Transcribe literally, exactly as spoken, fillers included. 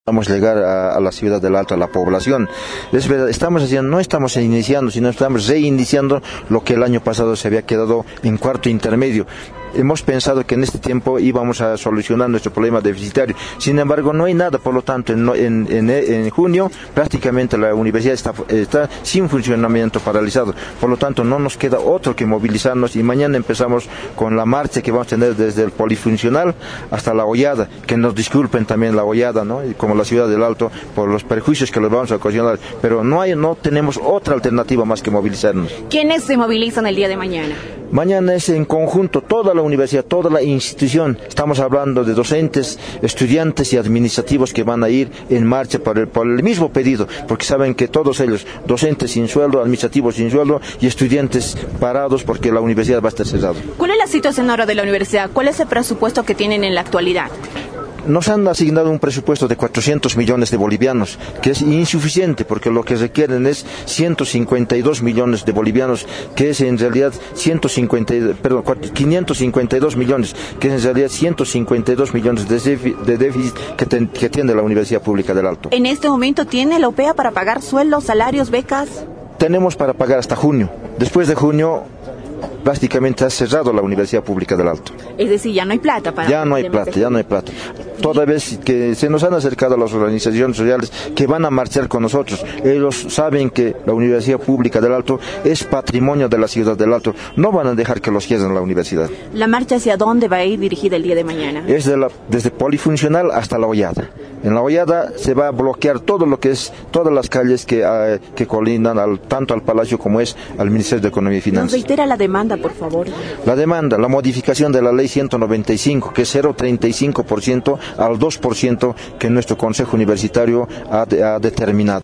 Vamos a llegar a, a la ciudad del Alto, a la población. Es verdad, estamos haciendo, no estamos iniciando, sino estamos reiniciando lo que el año pasado se había quedado en cuarto intermedio. Hemos pensado que en este tiempo íbamos a solucionar nuestro problema deficitario. Sin embargo, no hay nada, por lo tanto, en, en, en, en junio prácticamente la universidad está, está sin funcionamiento, paralizado. Por lo tanto, no nos queda otro que movilizarnos y mañana empezamos con la marcha que vamos a tener desde el polifuncional hasta la Hollada. Que nos disculpen también la Hollada, ¿no? Y como la ciudad del Alto, por los perjuicios que les vamos a ocasionar. Pero no hay, no tenemos otra alternativa más que movilizarnos. ¿Quiénes se movilizan el día de mañana? Mañana es en conjunto toda la universidad, toda la institución. Estamos hablando de docentes, estudiantes y administrativos que van a ir en marcha por el, por el mismo pedido, porque saben que todos ellos, docentes sin sueldo, administrativos sin sueldo y estudiantes parados porque la universidad va a estar cerrada. ¿Cuál es la situación ahora de la universidad? ¿Cuál es el presupuesto que tienen en la actualidad? Nos han asignado un presupuesto de cuatrocientos millones de bolivianos, que es insuficiente porque lo que requieren es ciento cincuenta y dos millones de bolivianos, que es en realidad ciento cincuenta, perdón, quinientos cincuenta y dos millones, que es en realidad ciento cincuenta y dos millones de déficit que, ten, que tiene la Universidad Pública del Alto. ¿En este momento tiene la O P E A para pagar sueldos, salarios, becas? Tenemos para pagar hasta junio. Después de junio prácticamente ha cerrado la Universidad Pública del Alto. Es decir, ya no hay plata para... Ya no hay plata, ya no hay plata. Toda vez que se nos han acercado las organizaciones sociales que van a marchar con nosotros, ellos saben que la Universidad Pública del Alto es patrimonio de la ciudad del Alto. No van a dejar que los cierren la universidad. ¿La marcha hacia dónde va a ir dirigida el día de mañana? Es de la, desde Polifuncional hasta la Hollada. En la Hollada se va a bloquear todo lo que es, todas las calles que, uh, que colindan al, tanto al Palacio como es al Ministerio de Economía y Finanzas. ¿Nos reitera la demanda, por favor? La demanda, la modificación de la ley ciento noventa y cinco, que es cero coma treinta y cinco por ciento al dos por ciento que nuestro Consejo Universitario ha, ha determinado.